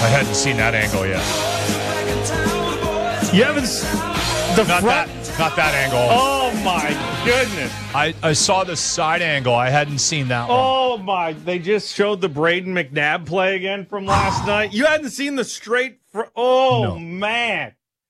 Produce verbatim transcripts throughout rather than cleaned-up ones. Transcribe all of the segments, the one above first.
I hadn't seen that angle yet. You haven't s- the Not front. that, not that angle. Oh my goodness! I, I saw the side angle. I hadn't seen that one. Oh my! They just showed the Braden McNabb play again from last night. You hadn't seen the straight. Fr- oh No. man,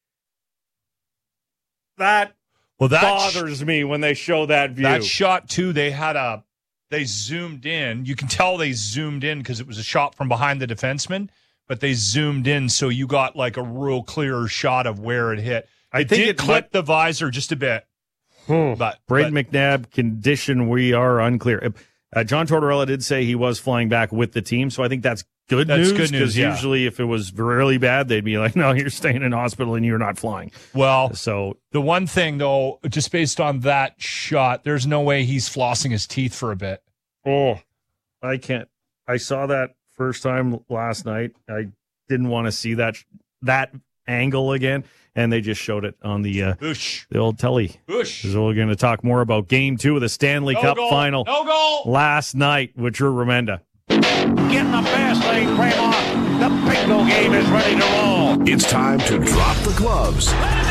that Well, that bothers me when they show that view. That shot too. They had a. They zoomed in. You can tell they zoomed in because it was a shot from behind the defenseman, but they zoomed in so you got like a real clear shot of where it hit. I It think did it clip might- the visor just a bit. But Braden but, McNabb condition, we are unclear. Uh, John Tortorella did say he was flying back with the team, so I think that's good That's news. good news, Because yeah. usually, if it was really bad, they'd be like, "No, you're staying in hospital and you're not flying." well, So the one thing though, just based on that shot, there's no way he's flossing his teeth for a bit. Oh, I can't. I saw that first time last night. I didn't want to see that that angle again, and they just showed it on the uh, Boosh. the old telly. Boosh. So we're going to talk more about Game Two of the Stanley No Cup goal. Final No goal. last night with Drew Remenda. Getting the fast lane frame on. The bingo game is ready to roll. It's time to drop the gloves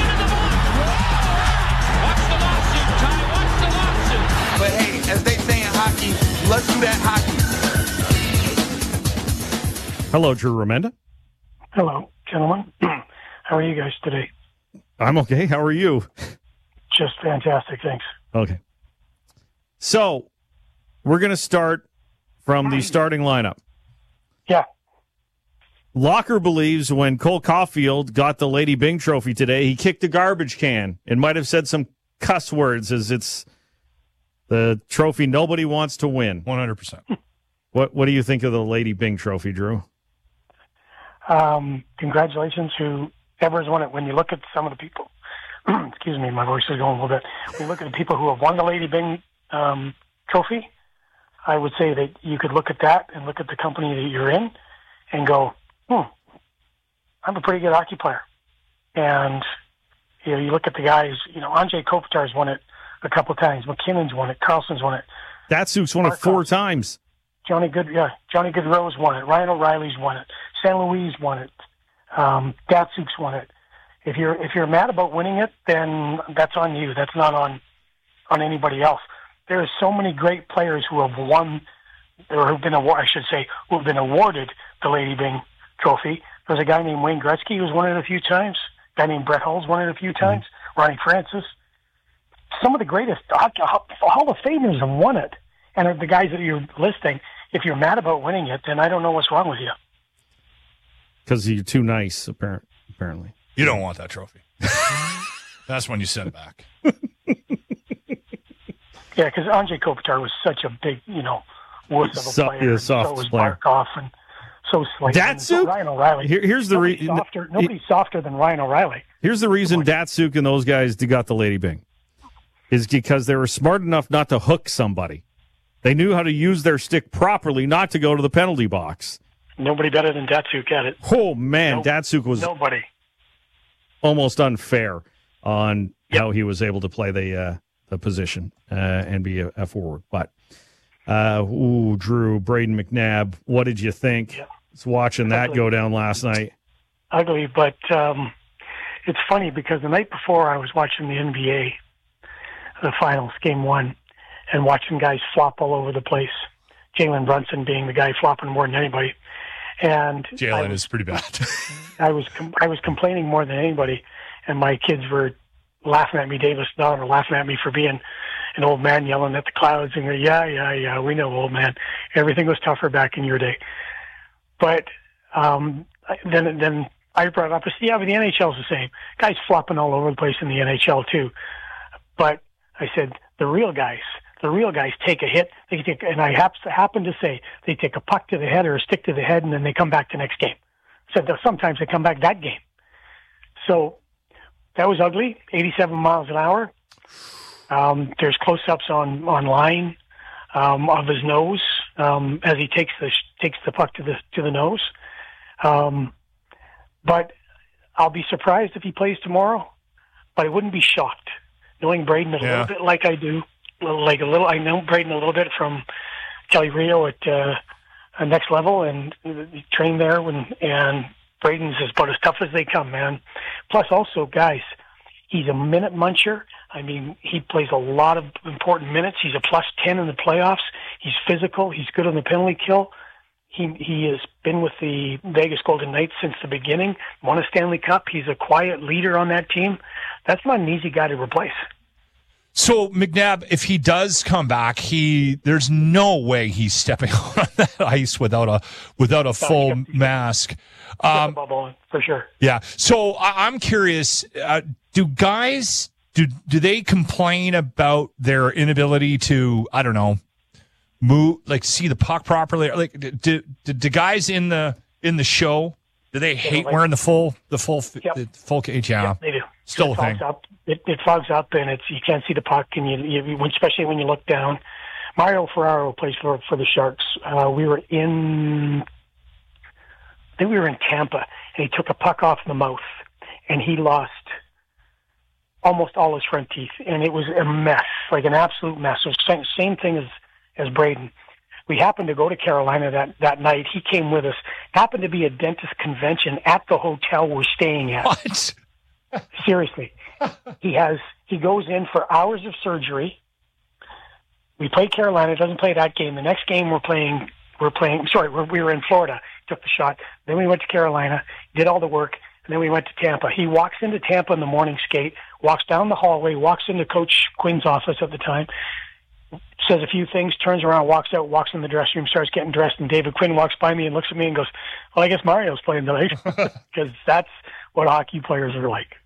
But hey, as they say in hockey, let's do that hockey. Hello, Drew Remenda. Hello, gentlemen. How are you guys today? I'm okay. How are you? Just fantastic, thanks. Okay. So we're going to start from the starting lineup. Yeah, Locker believes when Cole Caulfield got the Lady Byng trophy today, he kicked a garbage can and might have said some cuss words as it's the trophy nobody wants to win. one hundred percent. What What do you think of the Lady Byng trophy, Drew? um, congratulations whoever has won it. When you look at some of the people, excuse me, my voice is going a little bit. When you look at the people who have won the Lady Byng um, trophy, I would say that you could look at that and look at the company that you're in and go, hmm, I'm a pretty good hockey player. And you know, you look at the guys, you know, Andrei Kopitar's won it a couple of times. McKinnon's won it. Carlson's won it. Datsuk's won it four times. Johnny Good, yeah, Johnny Goodrow's won it. Ryan O'Reilly's won it. San Luis won it. Um, Datsuk's won it. If you're if you're mad about winning it, then that's on you. That's not on on anybody else. There are so many great players who have won, or who've been awarded, I should say, who have been awarded the Lady Byng trophy. There's a guy named Wayne Gretzky who's won it a few times. A guy named Brett Hull's won it a few times. Mm-hmm. Ronnie Francis. Some of the greatest Hall of Famers have won it. And the guys that you're listing, if you're mad about winning it, then I don't know what's wrong with you. Because you're too nice, apparent, apparently. You don't want that trophy. That's when you send it back. Yeah, because Andrei Kopitar was such a big, you know, wuss of a So- player. yeah, soft so was player. Barkov and so Slayton. Datsuk? And so Ryan O'Reilly. Here- here's the Nobody's re- softer. Nobody's softer than Ryan O'Reilly. Here's the reason Datsuk and those guys got the Lady Byng. Is because they were smart enough not to hook somebody. They knew how to use their stick properly, not to go to the penalty box. Nobody better than Datsuk at it. Oh, man, Nope. Datsuk was Nobody. almost unfair on how he was able to play the uh, the position uh, and be a, a forward. But, uh, ooh, Drew, Braden McNabb, what did you think? Yeah. Just watching that Ugly. go down last night. Ugly, but um, it's funny because the night before I was watching the N B A, the finals, game one, and watching guys flop all over the place. Jalen Brunson being the guy flopping more than anybody. And I Jalen was, is pretty bad. I was com- I was complaining more than anybody, and my kids were laughing at me. Davis and Don were laughing at me for being an old man yelling at the clouds and going, yeah, yeah, yeah, we know, old man. Everything was tougher back in your day. But um, then then I brought up, I said, yeah, but the N H L is the same. Guys flopping all over the place in the N H L too. But I said, the real guys, the real guys take a hit. They take, and I hap- happen to say they take a puck to the head or a stick to the head, and then they come back the next game. Said that sometimes they come back that game. So that was ugly. eighty-seven miles an hour. Um, there's close-ups on online um, of his nose um, as he takes the takes the puck to the to the nose. Um, but I'll be surprised if he plays tomorrow. But I wouldn't be shocked, knowing Braden a Yeah. little bit like I do, like a little. I know Braden a little bit from Kelly Rio at uh, Next Level, and he trained there when and Braden's is about as tough as they come, man. Plus, also, guys, he's a minute muncher. I mean, he plays a lot of important minutes. He's a plus ten in the playoffs. He's physical. He's good on the penalty kill. He he has been with the Vegas Golden Knights since the beginning, won a Stanley Cup. He's a quiet leader on that team. That's not an easy guy to replace. So McNabb, if he does come back, he there's no way he's stepping on that ice without a without a full no, mask. Um, bubble on, for sure. Yeah. So I, I'm curious. Uh, do guys do do they complain about their inability to I don't know move like see the puck properly? Like do do, do guys in the in the show do they hate like, wearing the full the full yep. the full cage? Yeah, yep, they do. Still it a thing. Up. It, it fogs up, and it's you can't see the puck, and you, you especially when you look down. Mario Ferraro plays for for the Sharks. Uh, we were in, I think we were in Tampa, and he took a puck off the mouth, and he lost almost all his front teeth, and it was a mess, like an absolute mess. It was the same, same thing as as Braden. We happened to go to Carolina that, that night. He came with us. Happened to be a dentist convention at the hotel we're staying at. What? Seriously. He has, he goes in for hours of surgery. We played Carolina, doesn't play that game. The next game we're playing, we're playing, sorry, we're, we were in Florida, took the shot. Then we went to Carolina, did all the work, and then we went to Tampa. He walks into Tampa in the morning skate, walks down the hallway, walks into Coach Quinn's office at the time, says a few things, turns around, walks out, walks in the dressing room, starts getting dressed, and David Quinn walks by me and looks at me and goes, well, I guess Mario's playing tonight. Because that's what hockey players are like.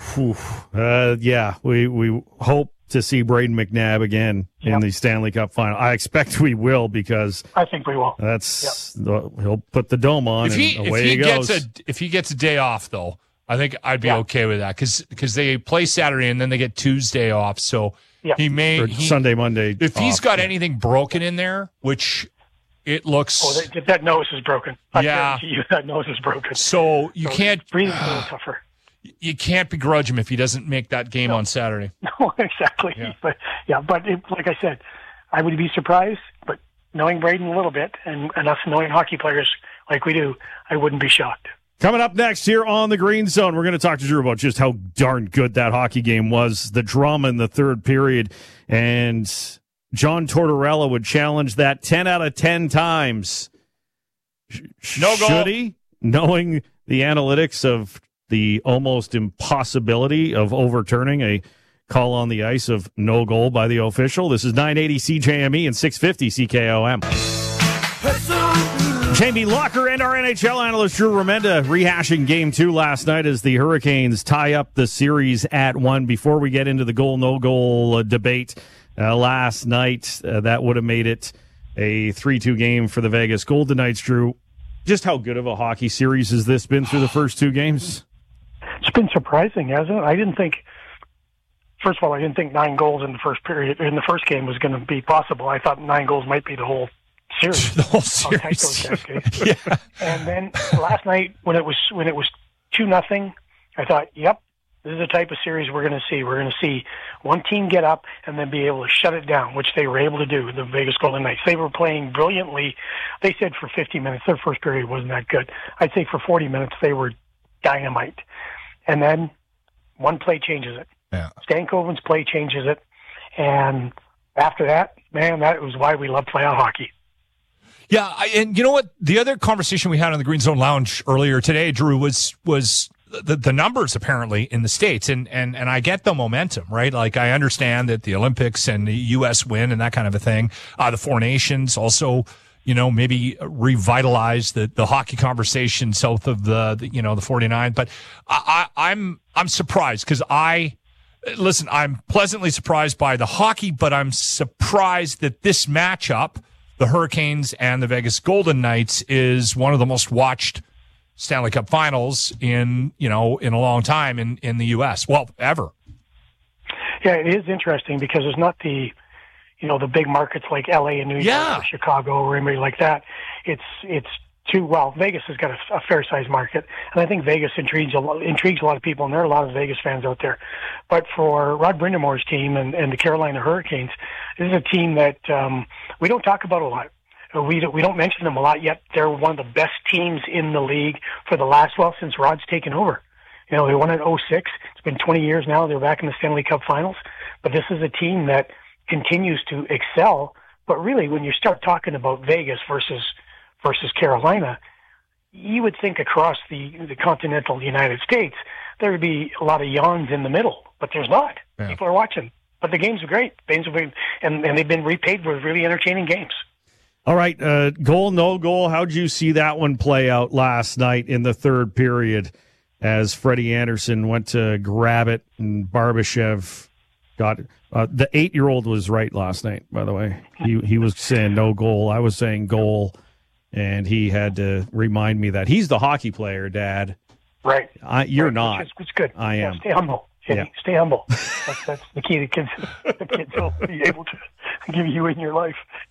Uh, yeah, we, we hope to see Braden McNabb again yep. in the Stanley Cup final. I expect we will because I think we will. That's yep. the, he'll put the dome on if he, and away if he, he goes. Gets a, if he gets a day off, though, I think I'd be yeah. okay with that because because they play Saturday and then they get Tuesday off. So yep. he may or he, Sunday, Monday. If off, he's got yeah. anything broken in there, which it looks, oh, that, that nose is broken. I yeah, guarantee you that nose is broken. So you so can't breathing's a little tougher. You can't begrudge him if he doesn't make that game no. on Saturday. No, exactly. Yeah. But yeah, but it, like I said, I would be surprised. But knowing Braden a little bit and, and us knowing hockey players like we do, I wouldn't be shocked. Coming up next here on the Green Zone, we're going to talk to Drew about just how darn good that hockey game was, the drama in the third period, and John Tortorella would challenge that ten out of ten times. No goal. Should he? Knowing the analytics of the almost impossibility of overturning a call on the ice of no goal by the official. This is nine eighty C J M E and six fifty C K O M. Jamie Locker and our N H L analyst Drew Remenda rehashing game two last night as the Hurricanes tie up the series at one. Before we get into the goal, no goal uh, debate uh, last night, uh, that would have made it a three two game for the Vegas Golden Knights. Drew, just how good of a hockey series has this been through the first two games? It's been surprising, hasn't it? I didn't think, first of all, I didn't think nine goals in the first period, in the first game was going to be possible. I thought nine goals might be the whole series. The whole series. Yeah. And then last night when it was, when it was two nothing, I thought, yep, this is the type of series we're going to see. We're going to see one team get up and then be able to shut it down, which they were able to do, the Vegas Golden Knights. They were playing brilliantly. They said for fifty minutes, their first period wasn't that good. I'd say for forty minutes, they were dynamite. And then one play changes it. Yeah. Stankoven's play changes it. And after that, man, that was why we love playoff hockey. Yeah, I, and you know what? The other conversation we had on the Green Zone Lounge earlier today, Drew, was was the, the numbers apparently in the States. And, and, and I get the momentum, right? Like I understand that the Olympics and the U S win and that kind of a thing. Uh, the Four Nations also, you know, maybe revitalize the, the hockey conversation south of the, the you know, the forty-nine. But I, I, I'm, I'm surprised because I, listen, I'm pleasantly surprised by the hockey, but I'm surprised that this matchup, the Hurricanes and the Vegas Golden Knights, is one of the most watched Stanley Cup finals in, you know, in a long time in, in the U S. Well, ever. Yeah, it is interesting because it's not the, you know, the big markets like L A and New York yeah. or Chicago or anybody like that. It's it's too well. Vegas has got a, a fair sized market, and I think Vegas intrigues a lot, intrigues a lot of people, and there are a lot of Vegas fans out there. But for Rod Brindamore's team and, and the Carolina Hurricanes, this is a team that um, we don't talk about a lot. We don't, we don't mention them a lot, yet they're one of the best teams in the league for the last, well, since Rod's taken over. You know, they won in oh six. It's been twenty years now. They're back in the Stanley Cup Finals. But this is a team that continues to excel. But really, when you start talking about Vegas versus versus Carolina, you would think across the, the continental United States, there would be a lot of yawns in the middle. But there's not. Yeah. People are watching. But the games are great. Games have been, and, and they've been repaid with really entertaining games. All right, uh, goal, no goal. How'd you see that one play out last night in the third period as Freddie Anderson went to grab it and Barbashev got it? Uh, the eight-year-old was right last night, by the way. He he was saying no goal. I was saying goal, and he had to remind me that he's the hockey player, Dad. Right. I, you're right. not. It's, it's good. I am. Yeah, stay humble. Yeah. Stay humble. That's, that's the key to kids. The kids will be able to give you in your life.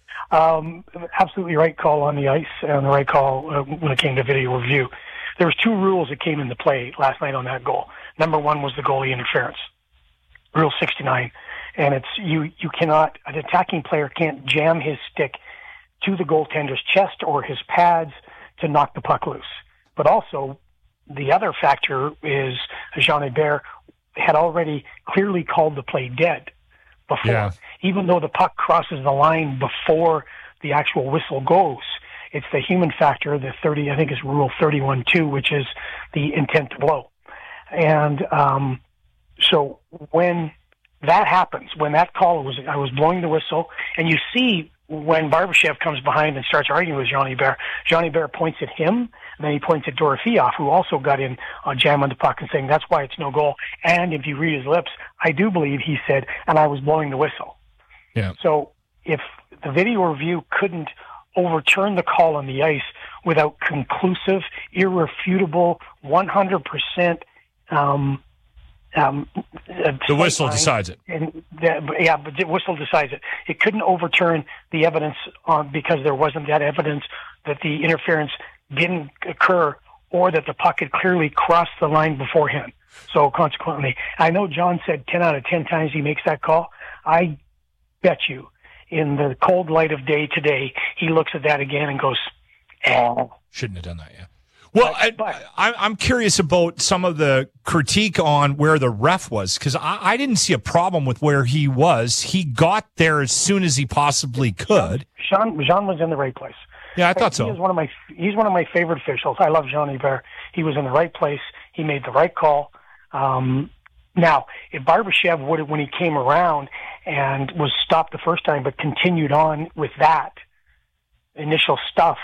Um, absolutely right call on the ice and the right call uh, when it came to video review. There was two rules that came into play last night on that goal. Number one was the goalie interference, Rule sixty-nine, and it's you. You cannot an attacking player can't jam his stick to the goaltender's chest or his pads to knock the puck loose. But also, the other factor is Jean Hebert had already clearly called the play dead before. Yeah. Even though the puck crosses the line before the actual whistle goes, it's the human factor, the thirty, I think it's Rule thirty-one two, which is the intent to blow. And um, so when that happens, when that call was, I was blowing the whistle, and you see when Barbashev comes behind and starts arguing with Jean Hebert, Jean Hebert points at him, and then he points at Dorofeev, who also got in on jam on the puck and saying, that's why it's no goal. And if you read his lips, I do believe he said, and I was blowing the whistle. Yeah. So if the video review couldn't overturn the call on the ice without conclusive, irrefutable, one hundred percent um, um, the whistle decides it. And that, yeah, but the whistle decides it. It couldn't overturn the evidence on, because there wasn't that evidence that the interference didn't occur or that the puck had clearly crossed the line beforehand. So consequently, I know John said ten out of ten times he makes that call. I bet you in the cold light of day today, he looks at that again and goes, eh. Shouldn't have done that, yeah. Well, but, but, I, I'm curious about some of the critique on where the ref was, because I, I didn't see a problem with where he was. He got there as soon as he possibly could. Jean, Jean was in the right place. Yeah, I thought he so. Is one of my, he's one of my favorite officials. I love Jean Hebert. He was in the right place. He made the right call. Um, now, if Barbashev would have, when he came around and was stopped the first time but continued on with that initial stuff,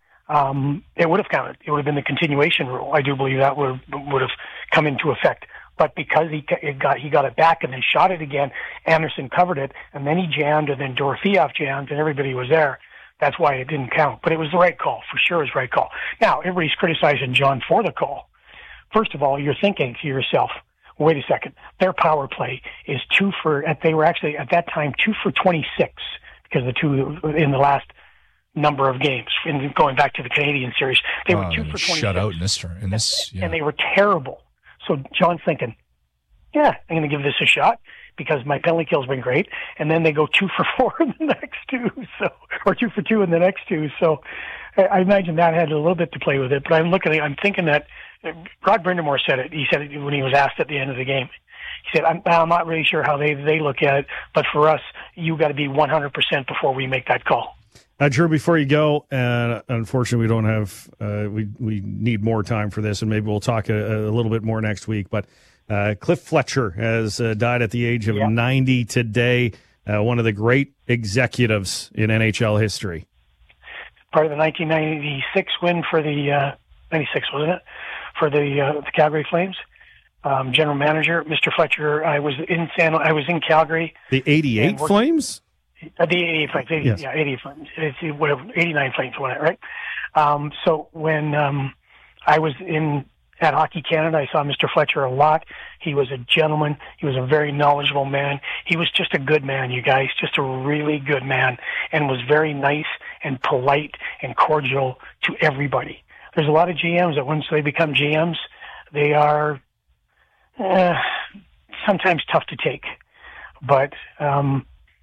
um, it would have counted. It would have been the continuation rule. I do believe that would have, would have come into effect. But because he it got he got it back and then shot it again, Anderson covered it, and then he jammed, and then Dorofeev jammed, and everybody was there. That's why it didn't count. But it was the right call. For sure it was the right call. Now, everybody's criticizing John for the call. First of all, you're thinking to yourself, wait a second, their power play is two for, they were actually at that time two for twenty-six, because the two in the last number of games, in going back to the Canadian series, they were oh, two for twenty-six. Shut out in this, in this yeah. And they were terrible. So John's thinking, yeah, I'm going to give this a shot because my penalty kill's been great. And then they go two for four in the next two, so, or two for two in the next two. So I imagine that had a little bit to play with it. But I'm looking at, I'm thinking that Rod Brindamore said it. He said it when he was asked at the end of the game. He said, I'm, I'm not really sure how they, they look at it, but for us, you got to be one hundred percent before we make that call. Uh, Drew, before you go, and uh, unfortunately we don't have, uh, we we need more time for this, and maybe we'll talk a, a little bit more next week. But uh, Cliff Fletcher has uh, died at the age of yeah. ninety today, uh, one of the great executives in N H L history. Part of the nineteen ninety-six win for the, uh, ninety-six wasn't it, for the, uh, the Calgary Flames. Um, general manager, Mister Fletcher, I was in San, I was in Calgary. The eighty-eight Flames? Uh, the eighty-eight Flames, eighty, yes. yeah, eighty Flames. It's whatever, eighty-nine Flames won it, right? Um, so when um, I was in at Hockey Canada, I saw Mister Fletcher a lot. He was a gentleman. He was a very knowledgeable man. He was just a good man, you guys, just a really good man, and was very nice and polite and cordial to everybody. There's a lot of G Ms that once they become G Ms, they are uh, sometimes tough to take. But um,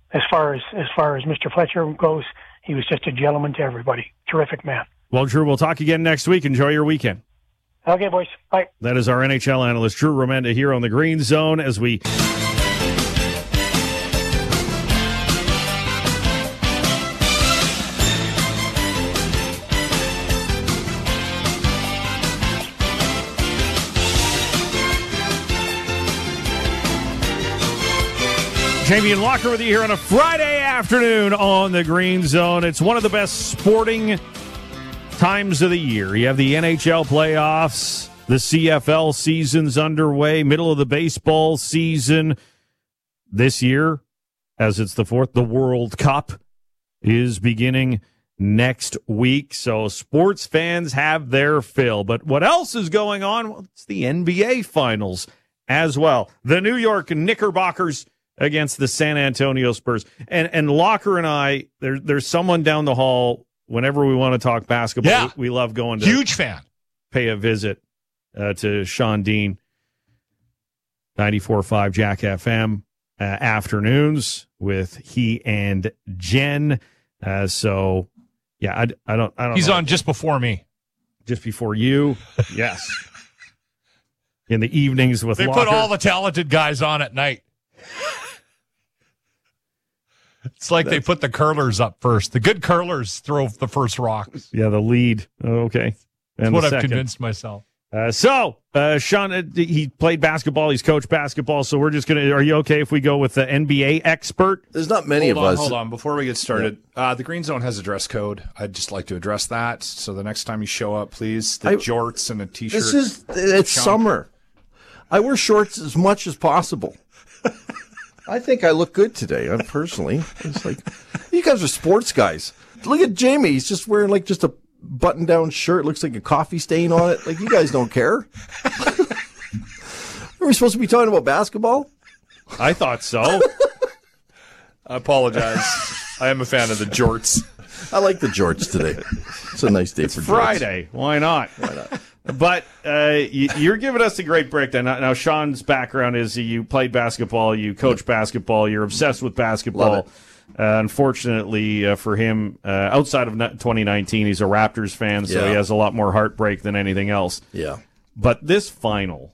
as far as as far as Mister Fletcher goes, he was just a gentleman to everybody. Terrific man. Well, Drew, we'll talk again next week. Enjoy your weekend. Okay, boys. Bye. That is our N H L analyst, Drew Romenda, here on the Green Zone as we... Jamie and Locker with you here on a Friday afternoon on the Green Zone. It's one of the best sporting times of the year. You have the N H L playoffs, the C F L season's underway, middle of the baseball season. This year, as it's the fourth, the World Cup is beginning next week. So sports fans have their fill. But what else is going on? Well, it's the N B A Finals as well. The New York Knickerbockers against the San Antonio Spurs. And and Locker and I, there, there's someone down the hall, whenever we want to talk basketball, yeah. we, we love going to huge fan. Pay a visit uh, to Sean Dean, ninety-four point five Jack F M uh, afternoons with he and Jen. Uh, so, yeah, I, I don't I don't He's know. on just before me. Just before you, yes. In the evenings with They Locker. put all the talented guys on at night. It's like That's, they put the curlers up first. The good curlers throw the first rocks. Yeah, the lead. Oh, okay. And That's what I've second. convinced myself. Uh, so, uh, Sean, uh, he played basketball. He's coached basketball. So we're just going to – are you okay if we go with the N B A expert? There's not many hold of on, us. Hold on. Before we get started, yeah. uh, the Green Zone has a dress code. I'd just like to address that. So the next time you show up, please, the I, jorts and a T-shirt. This is – it's Sean. Summer. I wear shorts as much as possible. I think I look good today, I'm personally. It's like, you guys are sports guys. Look at Jamie. He's just wearing like just a button-down shirt. Looks like a coffee stain on it. Like, you guys don't care. Are we supposed to be talking about basketball? I thought so. I apologize. I am a fan of the jorts. I like the jorts today. It's a nice day it's for Friday. jorts. Why not? Why not? But uh, you, you're giving us a great breakdown. Now, now, Sean's background is you played basketball, you coach basketball, you're obsessed with basketball. Uh, unfortunately uh, for him, uh, outside of twenty nineteen, he's a Raptors fan, so yeah. he has a lot more heartbreak than anything else. Yeah. But this final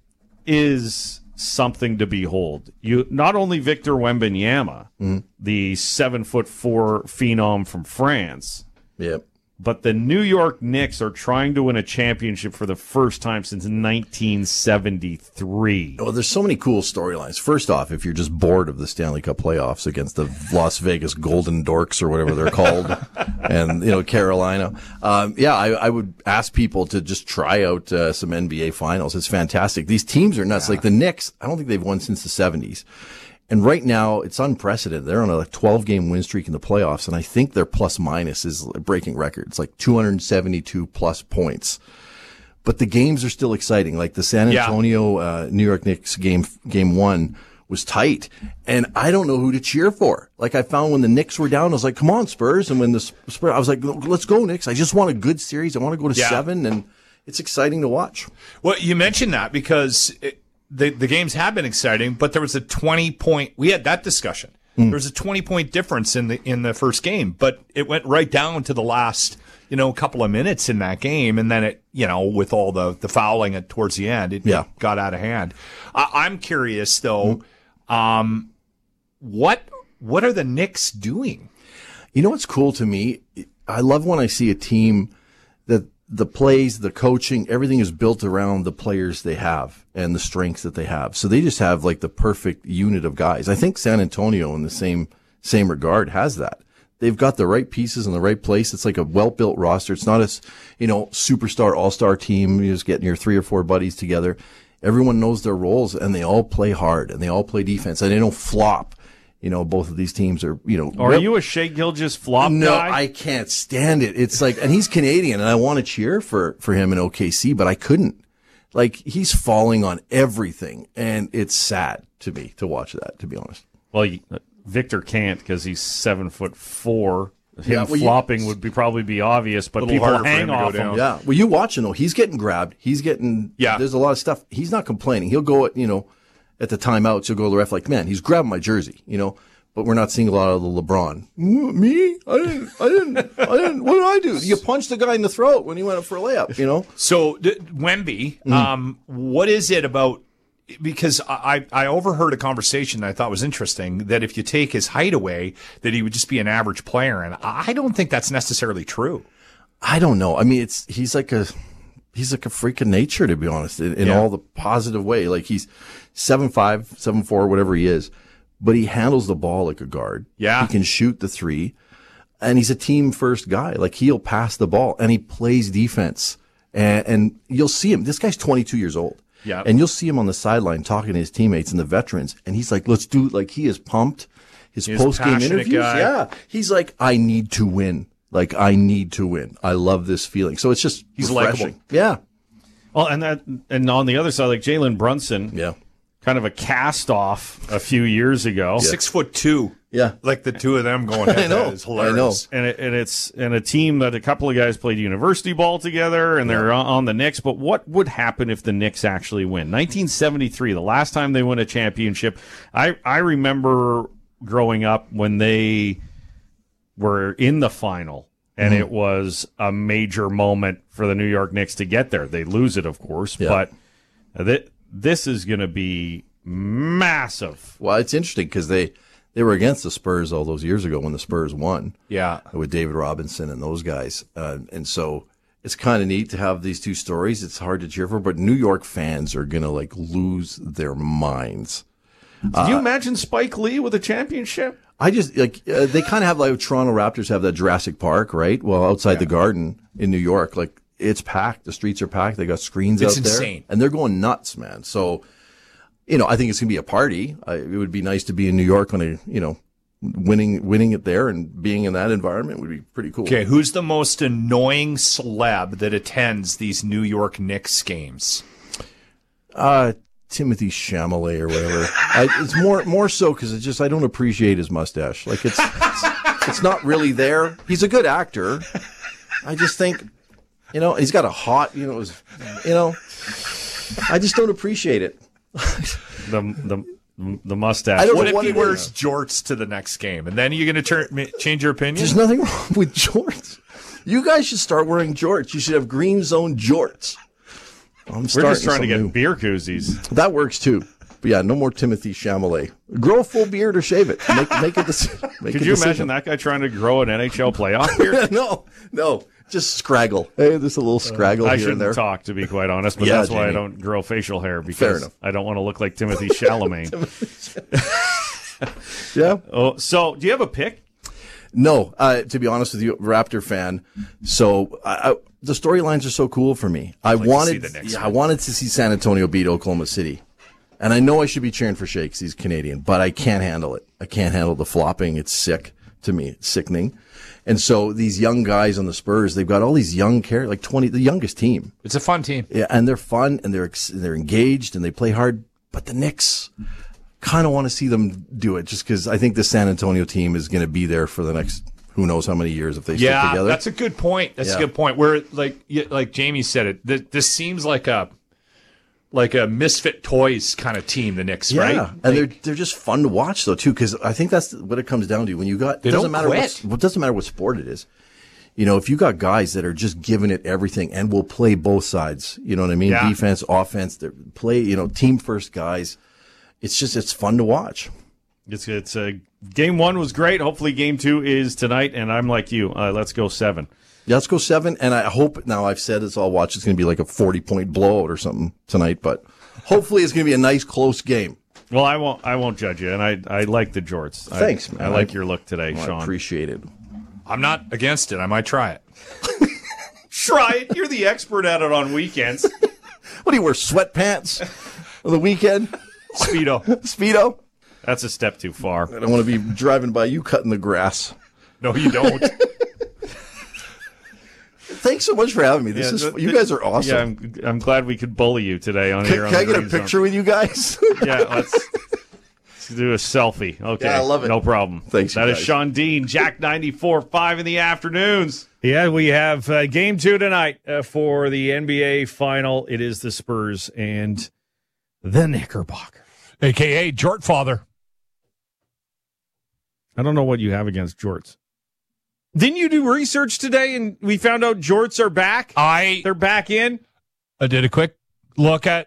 is something to behold. You not only Victor Wembanyama, mm-hmm. the seven foot four phenom from France. Yep. But the New York Knicks are trying to win a championship for the first time since nineteen seventy-three. Well, there's so many cool storylines. First off, if you're just bored of the Stanley Cup playoffs against the Las Vegas Golden Dorks or whatever they're called, and, you know, Carolina, um, yeah, I, I would ask people to just try out uh, some N B A finals. It's fantastic. These teams are nuts. Yeah. Like the Knicks, I don't think they've won since the seventies. And right now, it's unprecedented. They're on a twelve-game win streak in the playoffs, and I think their plus-minus is breaking records, like two hundred seventy-two plus points. But the games are still exciting. Like the San Antonio yeah. uh, New York Knicks game, game one was tight, and I don't know who to cheer for. Like, I found when the Knicks were down, I was like, come on, Spurs. And when the Spurs, I was like, let's go, Knicks. I just want a good series. I want to go to yeah. seven, and it's exciting to watch. Well, you mentioned that because it, The the games have been exciting, but there was a twenty point. We had that discussion. Mm. There was a twenty point difference in the in the first game, but it went right down to the last, you know, couple of minutes in that game, and then it, you know, with all the the fouling at towards the end, it yeah. got out of hand. I, I'm curious though, mm. um, what what are the Knicks doing? You know what's cool to me? I love when I see a team that the plays, the coaching, everything is built around the players they have and the strengths that they have. So they just have like the perfect unit of guys. I think San Antonio in the same, same regard has that. They've got the right pieces in the right place. It's like a well-built roster. It's not a, you know, superstar all-star team. You're just getting your three or four buddies together. Everyone knows their roles and they all play hard and they all play defense and they don't flop. You know, both of these teams are, you know. Are rep- you a Shea Gilgeous flop no, guy? No, I can't stand it. It's like, and he's Canadian, and I want to cheer for, for him in O K C, but I couldn't. Like, he's falling on everything, and it's sad to me to watch that, to be honest. Well, you, uh, Victor can't because he's seven foot four. Him yeah, well, flopping you, would be probably be obvious, but people hang off him. Yeah, well, you watching though, he's getting grabbed. He's getting. Yeah. There's a lot of stuff. He's not complaining. He'll go at, you know, at the timeouts. He'll go to the ref like, man, he's grabbing my jersey, you know. but we're not seeing a lot of the LeBron. Me? I didn't, I didn't, I didn't, what did I do? You punched the guy in the throat when he went up for a layup, you know? So, d- Wemby, mm-hmm. um, what is it about? Because I, I overheard a conversation that I thought was interesting, that if you take his height away, that he would just be an average player. And I don't think that's necessarily true. I don't know. I mean, it's, he's like a, he's like a freak of nature, to be honest, in, in yeah. all the positive way. Like he's seven five, seven four, whatever he is. But he handles the ball like a guard. Yeah. He can shoot the three. And he's a team first guy. Like he'll pass the ball and he plays defense. And, and you'll see him. This guy's twenty-two years old. Yeah. And you'll see him on the sideline talking to his teammates and the veterans. And he's like, let's do, like he is pumped. His post game interviews. Guy. Yeah. He's like, I need to win. Like I need to win. I love this feeling. So it's just, he's refreshing. likable. Yeah. Well, and that, and on the other side, like Jalen Brunson. Yeah. Kind of a cast off a few years ago. Yeah. Six foot two. Yeah. Like the two of them going head I know. is hilarious. I know. And, it, and it's and a team that a couple of guys played university ball together and they're yeah. on the Knicks. But what would happen if the Knicks actually win? nineteen seventy-three, the last time they won a championship. I, I remember growing up when they were in the final. And mm-hmm. it was a major moment for the New York Knicks to get there. They lose it, of course. Yeah. But th- this is going to be massive. Well, it's interesting because they, they were against the Spurs all those years ago when the Spurs won. Yeah. With David Robinson and those guys. Uh, and so it's kind of neat to have these two stories. It's hard to cheer for, but New York fans are going to like lose their minds. Did uh, you imagine Spike Lee with a championship? I just like uh, they kind of have like Toronto Raptors have that Jurassic Park, right? Well, outside yeah. the Garden in New York, like it's packed. The streets are packed. They got screens it's out insane. there, and they're going nuts, man. So, you know, I think it's gonna be a party. I, it would be nice to be in New York on a, you know, winning winning it there and being in that environment would be pretty cool. Okay, who's the most annoying celeb that attends these New York Knicks games? Uh. Timothy Chalamet or whatever. I, it's more more so because it's just I don't appreciate his mustache. Like it's, it's it's not really there. He's a good actor. I just think, you know, he's got a hot, you know, his, you know, I just don't appreciate it. the the the mustache. I don't what know if what he it wears is. jorts to the next game, and then you're going to turn change your opinion? There's nothing wrong with jorts. You guys should start wearing jorts. You should have green zone jorts. I'm We're just trying to get new. beer koozies. That works too. But yeah, no more Timothy Chalamet. Grow a full beard or shave it. Make, make it. This, make Could a you decision. imagine that guy trying to grow an N H L playoff beard? no, no, just scraggle. Hey, there's a little scraggle uh, I here and there. shouldn't talk, to be quite honest, but Yeah, that's why I Jamie. don't grow facial hair Fair because enough. I don't want to look like Timothy Chalamet. Yeah. Oh, so do you have a pick? No, uh, to be honest with you, Raptor fan. So I, I, the storylines are so cool for me. I like wanted, to see the next yeah, one. I wanted to see San Antonio beat Oklahoma City, and I know I should be cheering for Shea 'cause he's Canadian, but I can't handle it. I can't handle the flopping. It's sick to me. It's sickening. And so these young guys on the Spurs, they've got all these young characters, like twenty, the youngest team. It's a fun team. Yeah, and they're fun and they're they're engaged and they play hard. But the Knicks, kind of want to see them do it just because I think the San Antonio team is going to be there for the next who knows how many years if they yeah, stick together. that's a good point. That's Yeah. a good point. Where like y- like Jamie said it, th- this seems like a like a misfit toys kind of team. The Knicks, yeah, right? and Like, they're they're just fun to watch though too because I think that's what it comes down to when you got They it doesn't don't matter quit. what it doesn't matter what sport it is. You know, if you got guys that are just giving it everything and will play both sides, you know what I mean? Yeah. Defense, offense, they play, you know, team first guys. It's just it's fun to watch. It's it's uh, game one was great. Hopefully, game two is tonight. And I'm like you. Uh, let's go seven. Yeah, let's go seven. And I hope now I've said this, I'll watch. It's going to be like a forty point blowout or something tonight, but hopefully it's going to be a nice close game. Well, I won't. I won't judge you, and I I like the jorts. Thanks, I, man. I like I- your look today, Well, Sean. I appreciate it. I'm not against it. I might try it. Try it. You're the expert at it on weekends. What do you wear, sweatpants on the weekend? Speedo. Speedo? That's a step too far. I don't want to be driving by you cutting the grass. No, you don't. Thanks so much for having me. This Yeah, is the- you the- guys are awesome. Yeah, I'm, I'm glad we could bully you today on can here. can on I the get a Green Zone. picture with you guys? Yeah, let's, let's do a selfie. Okay, Yeah, I love it. No problem. Thanks, you That is guys. Sean Dean, Jack ninety-four point five in the afternoons. Yeah, we have uh, game two tonight uh, for the N B A final. It is the Spurs and the Knickerbockers. A K A Jort Father. I don't know what you have against jorts. Didn't you do research today and we found out jorts are back? I They're back in? I did a quick look at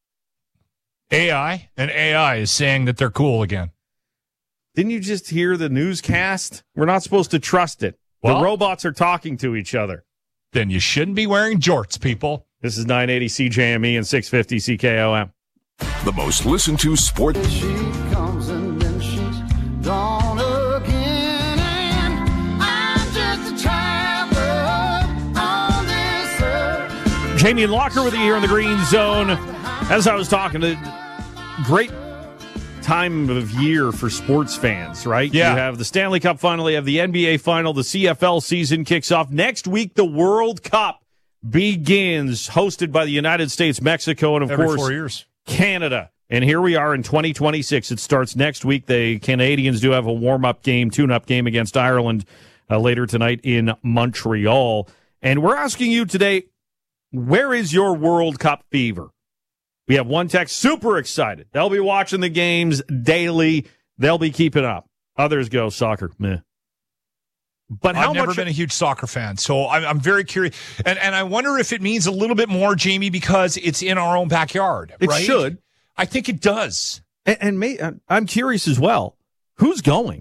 A I, and A I is saying that they're cool again. Didn't you just hear the newscast? We're not supposed to trust it. Well, the robots are talking to each other. Then you shouldn't be wearing jorts, people. This is nine eighty C J M E and six fifty C K O M. The most listened to sport. She comes and then she's gone again, and I'm just a traveler on this earth. Jamie and Locker with you here in the Green Zone. As I was talking, to great time of year for sports fans, right? Yeah. You have the Stanley Cup final, you have the N B A final, the C F L season kicks off. Next week, the World Cup begins, hosted by the United States, Mexico, and of Every course, four years. Canada. And here we are in twenty twenty-six. It starts next week. The Canadians do have a warm-up game, tune-up game against Ireland uh, later tonight in Montreal. And we're asking you today, where is your World Cup fever? We have one text, super excited. They'll be watching the games daily. They'll be keeping up. Others go, soccer, meh. But how I've never much been a huge soccer fan, so I'm, I'm very curious. And, and I wonder if it means a little bit more, Jamie, because it's in our own backyard, It right? should. I think it does. And, and may, I'm curious as well. Who's going?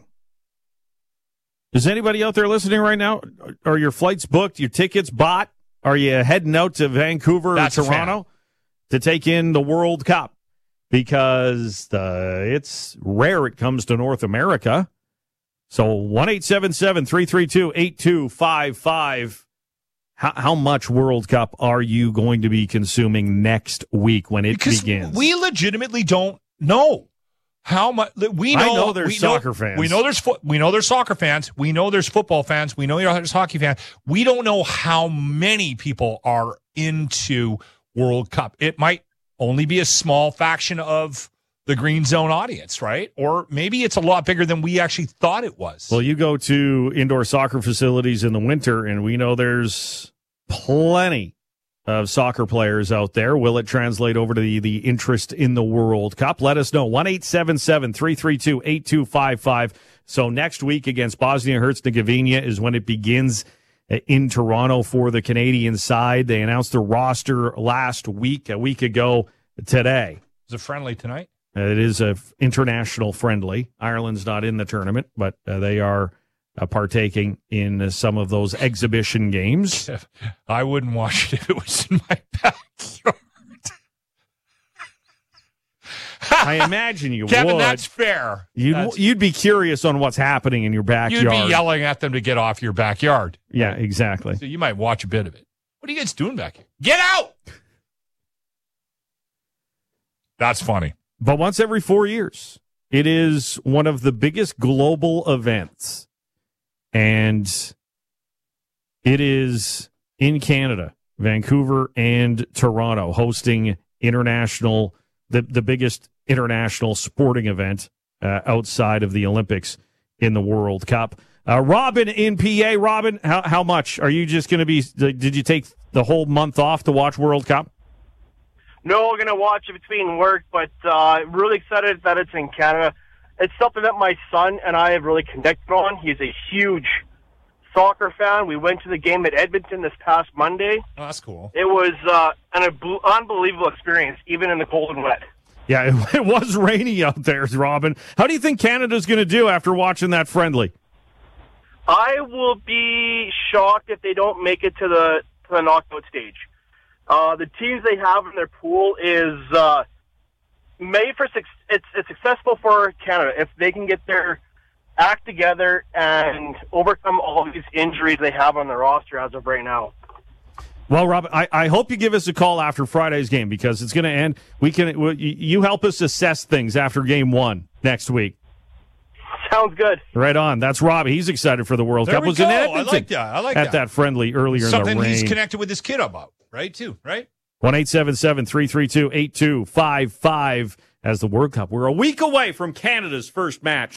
Is anybody out there listening right now? Are your flights booked? Your tickets bought? Are you heading out to Vancouver That's or a fan. Toronto to take in the World Cup? Because uh, it's rare it comes to North America. So one eight seven seven, three three two, eight two five five. How, how much World Cup are you going to be consuming next week when it Because begins? we legitimately don't know how much. We know, I know there's we soccer know, fans. We know there's fo- we know there's soccer fans. We know there's football fans. We know there's hockey fans. We don't know how many people are into World Cup. It might only be a small faction of the Green Zone audience, right? Or maybe it's a lot bigger than we actually thought it was. Well, you go to indoor soccer facilities in the winter, and we know there's plenty of soccer players out there. Will it translate over to the, the interest in the World Cup? Let us know. one eight seven seven, three three two, eight two five five. So next week against Bosnia-Herzegovina is when it begins in Toronto for the Canadian side. They announced the roster last week, a week ago today. Is it friendly tonight? It is a f- international friendly. Ireland's not in the tournament, but uh, they are uh, partaking in uh, some of those exhibition games. I wouldn't watch it if it was in my backyard. I imagine you Kevin, would. that's fair. You'd, That's- you'd be curious on what's happening in your backyard. You'd be yelling at them to get off your backyard. Yeah, exactly. So you might watch a bit of it. What are you guys doing back here? Get out! That's funny. But once every four years, it is one of the biggest global events. And it is in Canada, Vancouver and Toronto, hosting international, the, the biggest international sporting event uh, outside of the Olympics in the World Cup. Uh, Robin in P A. Robin, how, how much? Are you just going to be, did you take the whole month off to watch World Cup? No, we're going to watch it between work, but uh, really excited that it's in Canada. It's something that my son and I have really connected on. He's a huge soccer fan. We went to the game at Edmonton this past Monday. Oh, that's cool. It was uh, an ab- unbelievable experience, even in the cold and wet. Yeah, it, it was rainy out there, Robin. How do you think Canada's going to do after watching that friendly? I will be shocked if they don't make it to the to the knockout stage. Uh, the teams they have in their pool is uh, made for it's it's successful for Canada if they can get their act together and overcome all of these injuries they have on their roster as of right now. Well, Robin, I, I hope you give us a call after Friday's game because it's going to end. We can you help us assess things after game one next week. Sounds good. Right on. That's Robbie. He's excited for the World There Cup. we Was go. in I Edmonton like that. I like at that. that friendly earlier Something in the rain. he's connected with his kid about, right? Too, right? one eight seven seven, three three two, eight two five five as the World Cup. We're a week away from Canada's first match.